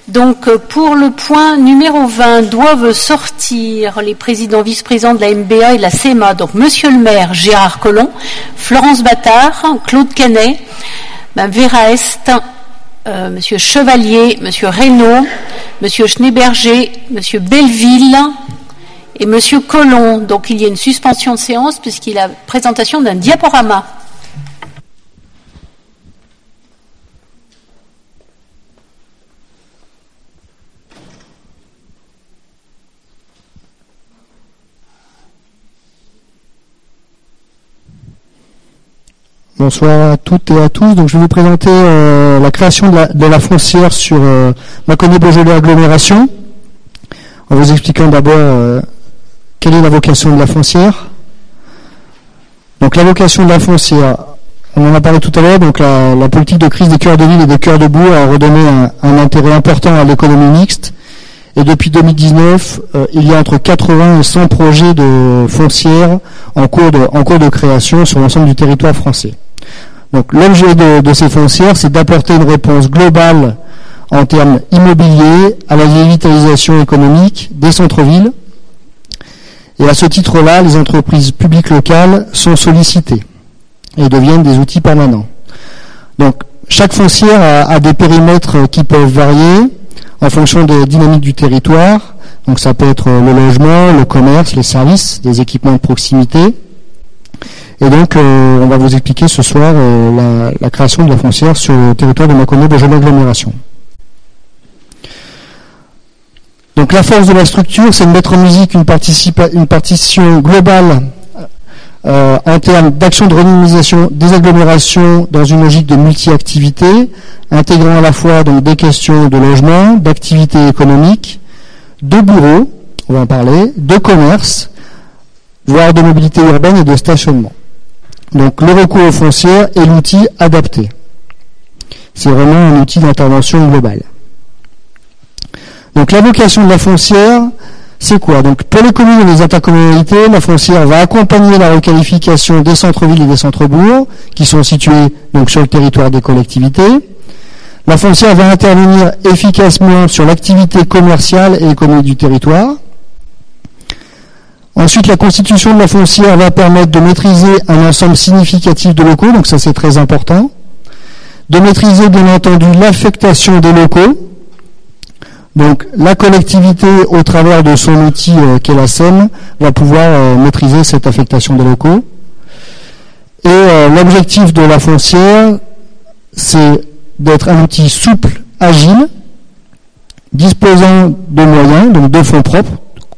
Donc, pour le point numéro 20, doivent sortir les présidents, vice-présidents de la MBA et de la CMA. Donc, Monsieur le maire, Gérard Collomb, Florence Battard, Claude Canet, Mme Vera Est, Monsieur Chevalier, Monsieur Reynaud, Monsieur Schneeberger, Monsieur Belleville et Monsieur Collomb. Donc, il y a une suspension de séance puisqu'il y a la présentation d'un diaporama. Bonsoir à toutes et à tous. Donc, je vais vous présenter la création de la foncière sur Mâconnais-Beaujolais agglomération. En vous expliquant d'abord quelle est la vocation de la foncière. Donc, la vocation de la foncière, on en a parlé tout à l'heure. Donc, la politique de crise des cœurs de ville et des cœurs de bourg a redonné un intérêt important à l'économie mixte. Et depuis 2019, il y a entre 80 et 100 projets de foncières en cours de création sur l'ensemble du territoire français. Donc l'objet de ces foncières, c'est d'apporter une réponse globale en termes immobiliers à la revitalisation économique des centres-villes. Et à ce titre-là, les entreprises publiques locales sont sollicitées et deviennent des outils permanents. Donc chaque foncière a des périmètres qui peuvent varier en fonction des dynamiques du territoire. Donc ça peut être le logement, le commerce, les services, des équipements de proximité. Et donc on va vous expliquer ce soir la création de la foncière sur le territoire de Mâconnais-Beaujolais agglomération. Donc la force de la structure, c'est de mettre en musique une partition globale en termes d'action de redynamisation des agglomérations dans une logique de multi-activité, intégrant à la fois donc des questions de logement, d'activité économique, de bureaux, on va en parler, de commerce, voire de mobilité urbaine et de stationnement. Donc le recours aux foncières est l'outil adapté. C'est vraiment un outil d'intervention globale. Donc la vocation de la foncière, c'est quoi? Donc pour les communes et les intercommunalités, la foncière va accompagner la requalification des centres-villes et des centres-bourgs qui sont situés donc sur le territoire des collectivités. La foncière va intervenir efficacement sur l'activité commerciale et économique du territoire. Ensuite, la constitution de la foncière va permettre de maîtriser un ensemble significatif de locaux, donc ça c'est très important. De maîtriser bien entendu l'affectation des locaux. Donc la collectivité, au travers de son outil qu'est la SEM, va pouvoir maîtriser cette affectation des locaux. Et l'objectif de la foncière, c'est d'être un outil souple, agile, disposant de moyens, donc de fonds propres.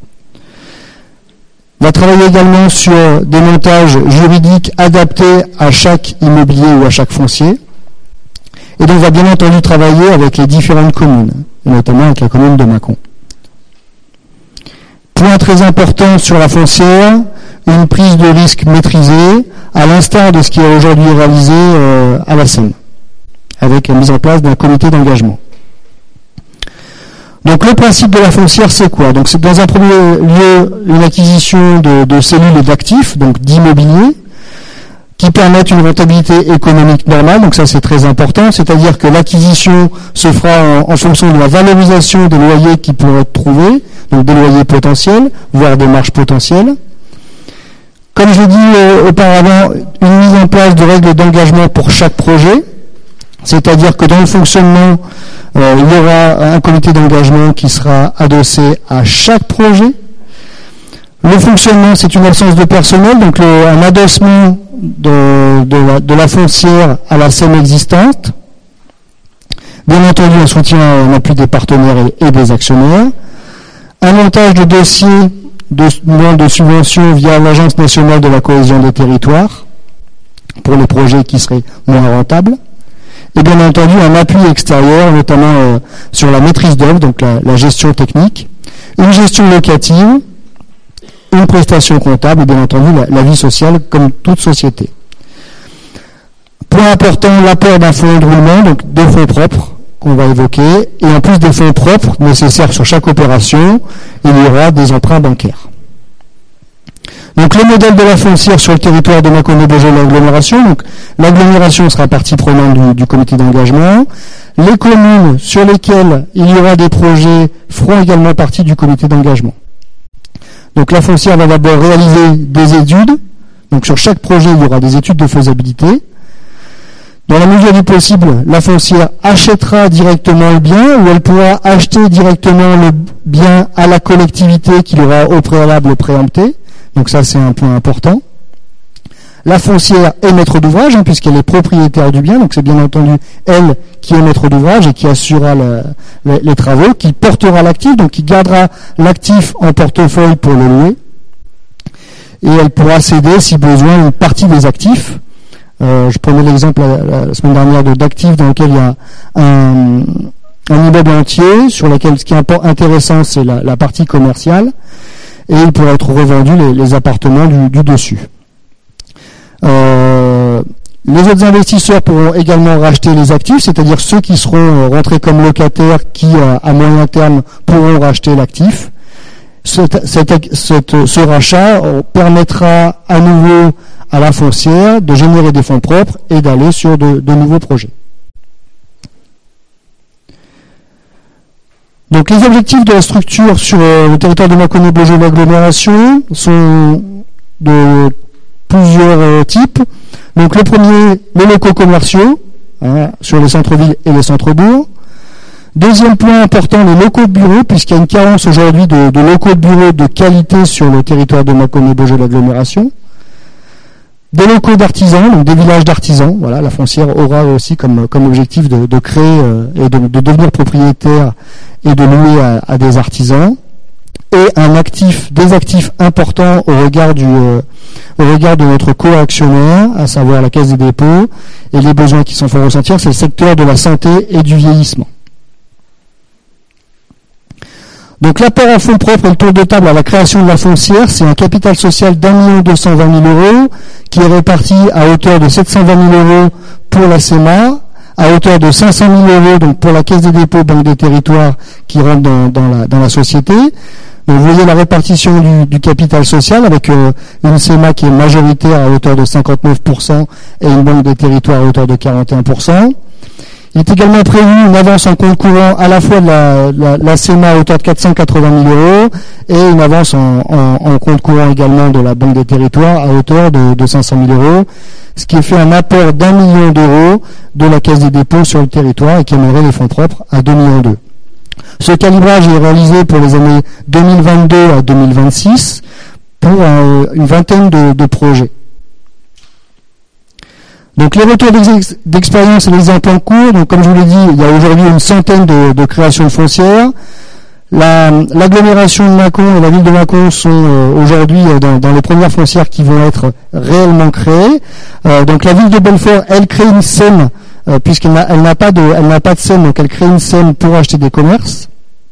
On va travailler également sur des montages juridiques adaptés à chaque immobilier ou à chaque foncier. Et donc on va bien entendu travailler avec les différentes communes, et notamment avec la commune de Mâcon. Point très important sur la foncière, une prise de risque maîtrisée, à l'instar de ce qui est aujourd'hui réalisé à la SEM, avec la mise en place d'un comité d'engagement. Donc le principe de la foncière, c'est quoi? Donc c'est dans un premier lieu une acquisition de cellules et d'actifs, donc d'immobilier, qui permettent une rentabilité économique normale. Donc ça c'est très important, c'est-à-dire que l'acquisition se fera en fonction de la valorisation des loyers qui pourraient être trouvés, donc des loyers potentiels, voire des marges potentielles. Comme je dis auparavant, une mise en place de règles d'engagement pour chaque projet, c'est-à-dire que dans le fonctionnement, il y aura un comité d'engagement qui sera adossé à chaque projet. Le fonctionnement, c'est une absence de personnel, donc un adossement de la foncière à la SEM existante. Bien entendu, un soutien en appui des partenaires et des actionnaires. Un montage de dossiers de subventions via l'Agence nationale de la cohésion des territoires pour les projets qui seraient moins rentables. Et bien entendu un appui extérieur, notamment sur la maîtrise d'œuvre, donc la gestion technique, une gestion locative, une prestation comptable et bien entendu la vie sociale comme toute société. Point important, l'apport d'un fonds de roulement, donc des fonds propres qu'on va évoquer, et en plus des fonds propres nécessaires sur chaque opération, il y aura des emprunts bancaires. Donc le modèle de la foncière sur le territoire de Mâconnais-Beaujolais agglomération. Donc l'agglomération sera partie prenante du comité d'engagement. Les communes sur lesquelles il y aura des projets feront également partie du comité d'engagement. Donc la foncière va d'abord réaliser des études. Donc sur chaque projet, il y aura des études de faisabilité. Dans la mesure du possible, la foncière achètera directement le bien ou elle pourra acheter directement le bien à la collectivité qui l'aura au préalable préempté. Donc ça, c'est un point important. La foncière est maître d'ouvrage, puisqu'elle est propriétaire du bien, donc c'est bien entendu elle qui est maître d'ouvrage et qui assurera les travaux, qui portera l'actif, donc qui gardera l'actif en portefeuille pour le louer. Et elle pourra céder, si besoin, une partie des actifs. Je prenais l'exemple la semaine dernière d'actifs dans lequel il y a un immeuble entier, sur lequel ce qui est intéressant, c'est la partie commerciale, et il pourra être revendu les appartements du dessus. Les autres investisseurs pourront également racheter les actifs, c'est-à-dire ceux qui seront rentrés comme locataires qui, à moyen terme, pourront racheter l'actif. Ce rachat permettra à nouveau à la foncière de générer des fonds propres et d'aller sur de nouveaux projets. Donc les objectifs de la structure sur le territoire de Mâconnais-Beaujolais agglomération sont de plusieurs types. Donc le premier, les locaux commerciaux, sur les centres-villes et les centres-bourgs. Deuxième point important, les locaux de bureaux, puisqu'il y a une carence aujourd'hui de locaux de bureaux de qualité sur le territoire de Mâconnais-Beaujolais agglomération. Des locaux d'artisans, donc des villages d'artisans. Voilà, la foncière aura aussi comme objectif de créer et de devenir propriétaire et de louer à des artisans. Et des actifs importants au regard de notre co-actionnaire, à savoir la Caisse des dépôts, et les besoins qui s'en font ressentir, c'est le secteur de la santé et du vieillissement. Donc l'apport en fonds propres et le tour de table à la création de la foncière, c'est un capital social d'1 220 000 € qui est réparti à hauteur de 720 000 € pour la CEMA, à hauteur de 500 000 € donc pour la Caisse des dépôts, Banque des territoires qui rentre dans la société. Donc vous voyez la répartition du capital social avec une CEMA qui est majoritaire à hauteur de 59% et une Banque des territoires à hauteur de 41%. Il est également prévu une avance en compte courant à la fois de la CEMA à hauteur de 480 000 € et une avance en compte courant également de la Banque des territoires à hauteur de 500 000 €, ce qui fait un apport d'1 million d'euros de la Caisse des dépôts sur le territoire et qui amènerait les fonds propres à 2,2 millions. Ce calibrage est réalisé pour les années 2022 à 2026 pour une vingtaine de projets. Donc les retours d'expérience et les exemples en cours, donc comme je vous l'ai dit, il y a aujourd'hui une centaine de créations de foncières. L'agglomération de Mâcon et la ville de Mâcon sont aujourd'hui dans les premières foncières qui vont être réellement créées. Donc la ville de Belfort, elle crée une SEM, puisqu'elle n'a pas de SEM, donc elle crée une SEM pour acheter des commerces.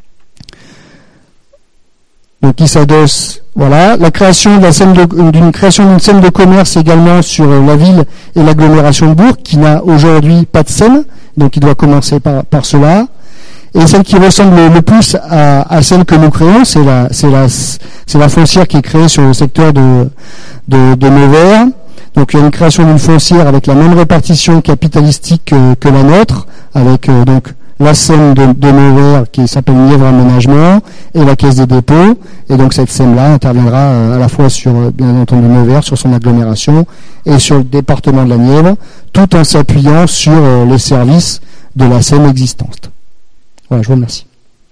Donc qui s'adosse, voilà, la création d'une SEM de commerce également sur la ville et l'agglomération de Bourg, qui n'a aujourd'hui pas de SEM, donc il doit commencer par cela. Et celle qui ressemble le plus à celle que nous créons, c'est la foncière qui est créée sur le secteur de Nevers. Donc il y a une création d'une foncière avec la même répartition capitalistique que la nôtre, avec donc la SEM de Nevers qui s'appelle Nièvre Aménagement et la Caisse des dépôts. Et donc cette SEM-là interviendra à la fois sur, bien entendu, Nevers, sur son agglomération et sur le département de la Nièvre, tout en s'appuyant sur les services de la SEM existante. Voilà, je vous remercie.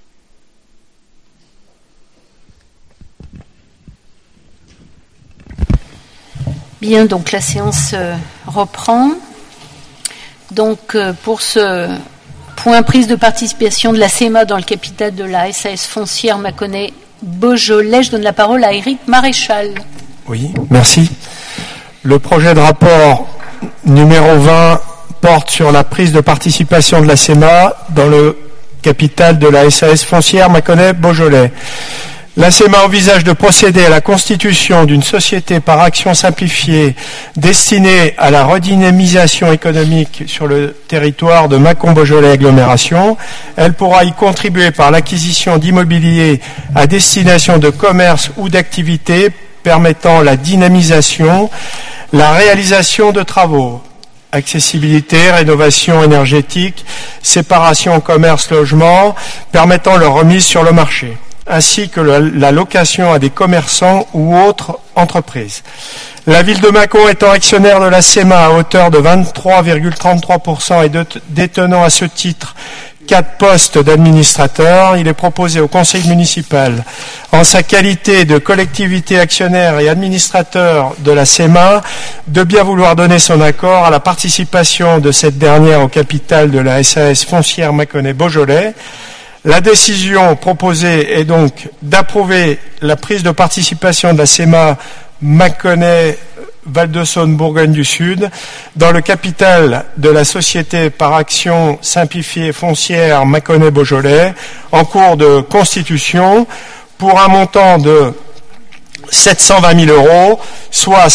Bien, donc la séance reprend. Donc pour ce point prise de participation de la CEMA dans le capital de la SAS foncière Mâconnais-Beaujolais, je donne la parole à Éric Maréchal. Oui, merci. Le projet de rapport numéro 20 porte sur la prise de participation de la CEMA dans le capital de la SAS foncière Mâconnais-Beaujolais. La CEMA envisage de procéder à la constitution d'une société par action simplifiée destinée à la redynamisation économique sur le territoire de Mâcon-Beaujolais agglomération. Elle pourra y contribuer par l'acquisition d'immobilier à destination de commerce ou d'activités permettant la dynamisation, la réalisation de travaux, accessibilité, rénovation énergétique, séparation commerce-logement, permettant leur remise sur le marché, ainsi que la location à des commerçants ou autres entreprises. La ville de Mâcon étant actionnaire de la SEMA à hauteur de 23,33% et détenant à ce titre 4 postes d'administrateurs, il est proposé au conseil municipal, en sa qualité de collectivité actionnaire et administrateur de la SEMA, de bien vouloir donner son accord à la participation de cette dernière au capital de la SAS foncière Mâconnais-Beaujolais. La décision proposée est donc d'approuver la prise de participation de la SEMA Mâconnais Val-de-Saône Bourgogne du Sud dans le capital de la société par action simplifiée foncière Mâconnais-Beaujolais en cours de constitution pour un montant de 720 000 €, soit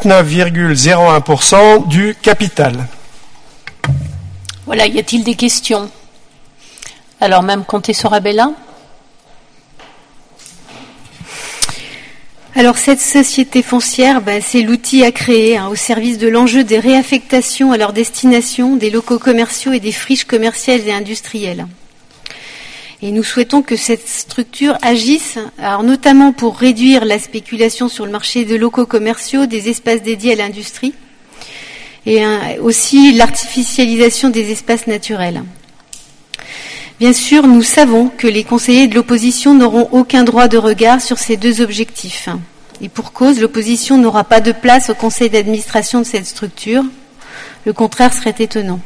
59,01% du capital. Voilà, y a-t-il des questions? Alors, Mme Comté-Sorabella. Alors cette société foncière, c'est l'outil à créer au service de l'enjeu des réaffectations à leur destination des locaux commerciaux et des friches commerciales et industrielles. Et nous souhaitons que cette structure agisse, alors notamment pour réduire la spéculation sur le marché de locaux commerciaux, des espaces dédiés à l'industrie, et aussi l'artificialisation des espaces naturels. Bien sûr, nous savons que les conseillers de l'opposition n'auront aucun droit de regard sur ces deux objectifs. Et pour cause, l'opposition n'aura pas de place au conseil d'administration de cette structure. Le contraire serait étonnant.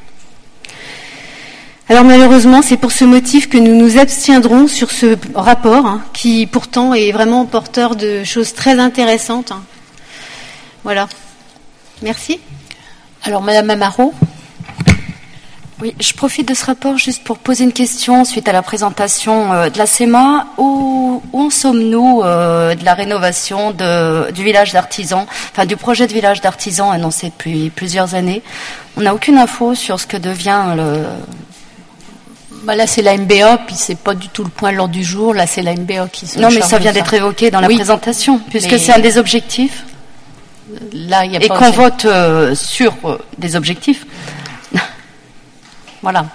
Alors malheureusement, c'est pour ce motif que nous nous abstiendrons sur ce rapport, qui pourtant est vraiment porteur de choses très intéressantes. Voilà. Merci. Alors Madame Amaro. Oui, je profite de ce rapport juste pour poser une question suite à la présentation de la SEMA. Où en sommes-nous de la rénovation du village d'artisans, enfin du projet de village d'artisans annoncé depuis plusieurs années? On n'a aucune info sur ce que devient le... Là, c'est la MBA, puis c'est pas du tout le point de l'ordre du jour. Là, c'est la MBA qui se charge. Non, mais ça vient d'être évoqué dans la présentation, puisque c'est un des objectifs. Là, il y a et qu'on vote sur des objectifs. Voilà.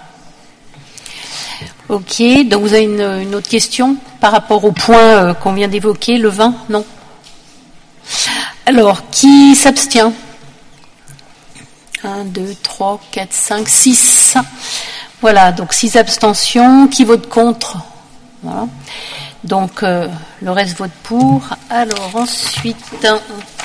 Ok, donc vous avez une autre question par rapport au point qu'on vient d'évoquer, le 20, non? Alors, qui s'abstient? 1, 2, 3, 4, 5, 6. Voilà, donc 6 abstentions. Qui vote contre? Voilà. Donc, le reste vote pour. Alors, ensuite...